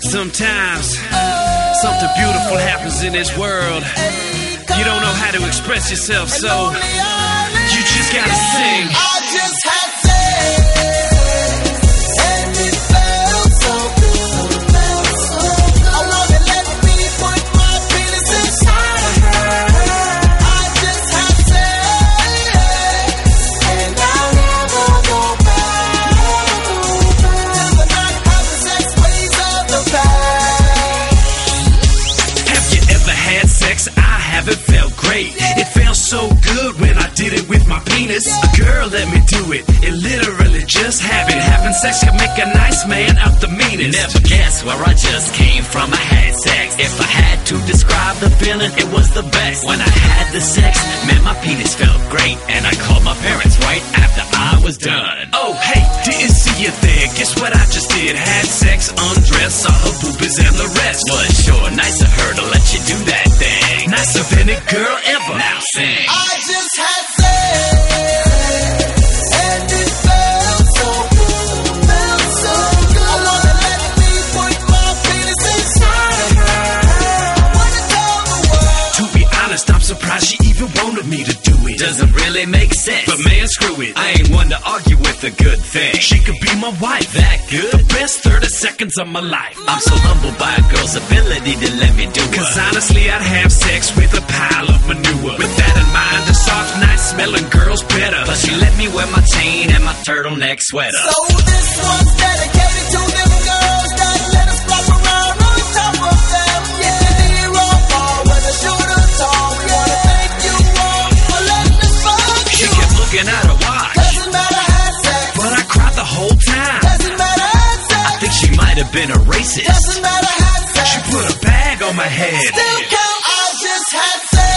Sometimes something beautiful happens in this world. You don't know how to express yourself, so you just gotta sing. I just had sex, and it felt so good. I wanna let me put my penis inside of her. I just had sex, and I'll never go back to the not having sex ways of the past. Have you ever had sex? I haven't felt great. It felt so good when I did it with my penis. A girl let me do it. It literally just happened. Having sex can make a nice man out the meanest. Never guess where I just came from. I had sex. If I had to describe the feeling, it was the best. When I had the sex, man, my penis felt great. And I called my parents right after I was done. Oh, hey, didn't see you there. Guess what I just did? Had sex, undressed, saw her boobies and the rest. Was sure nice of her to let you do that thing. Nicer than a girl ever. Now sing. I just had sex, and it felt so good. I wanna let me put my penis inside of her. I wanna tell the world. To be honest, I'm surprised she even wanted me to do it. Doesn't really make sense. But man, screw it. I ain't one to argue with a good thing. She could be my wife. That good? The best 30 seconds of my life. I'm so humbled by a girl's ability to let me do it. Cause honestly, I'd have sex with a pile of manure. With that in mind, a soft, nice smelling girl's better. Plus she let me wear my chain and my turtleneck sweater. So this one's dedicated to them girls that let us flop around on top of them. Yeah, they wrong far when the shooter tall. We wanna thank you all for letting us fuck She you. kept looking at her watch, Doesn't matter, had sex. but I cried the whole time. Doesn't matter, had sex. I think she might have been a racist. Doesn't matter, had sex. She put a bag on my head. Still count. I just had sex.